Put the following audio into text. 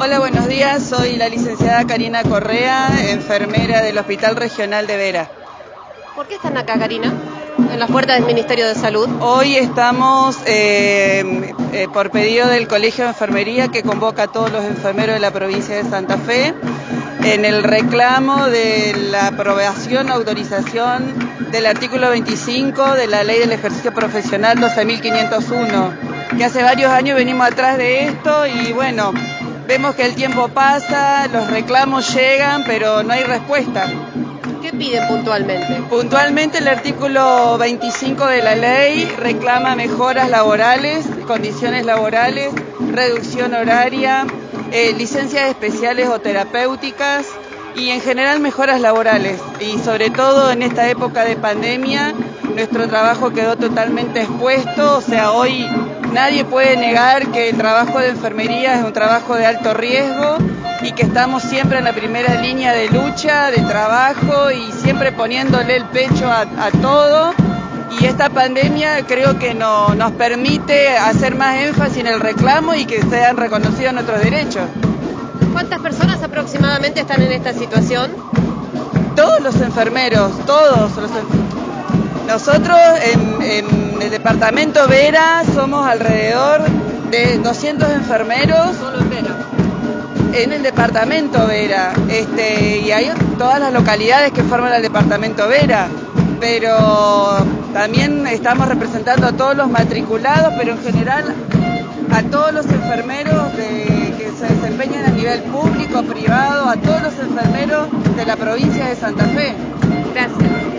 Hola, buenos días. Soy la licenciada Karina Correa, enfermera del Hospital Regional de Vera. ¿Por qué están acá, Karina? En las puertas del Ministerio de Salud. Hoy estamos por pedido del Colegio de Enfermería, que convoca a todos los enfermeros de la provincia de Santa Fe, en el reclamo de la aprobación o autorización del artículo 25 de la Ley del Ejercicio Profesional 12.501, que hace varios años venimos atrás de esto y bueno, vemos que el tiempo pasa, los reclamos llegan, pero no hay respuesta. ¿Qué piden puntualmente? Puntualmente el artículo 25 de la ley reclama mejoras laborales, condiciones laborales, reducción horaria, licencias especiales o terapéuticas y en general mejoras laborales. Y sobre todo en esta época de pandemia, nuestro trabajo quedó totalmente expuesto, o sea, hoy nadie puede negar que el trabajo de enfermería es un trabajo de alto riesgo y que estamos siempre en la primera línea de lucha, de trabajo y siempre poniéndole el pecho a todo. Y esta pandemia creo que nos permite hacer más énfasis en el reclamo y que sean reconocidos nuestros derechos. ¿Cuántas personas aproximadamente están en esta situación? Todos los enfermeros, Nosotros en el departamento Vera somos alrededor de 200 enfermeros. Solo en Vera. En el departamento Vera, y hay todas las localidades que forman el departamento Vera, pero también estamos representando a todos los matriculados, pero en general a todos los enfermeros que se desempeñan a nivel público, privado, a todos los enfermeros de la provincia de Santa Fe. Gracias.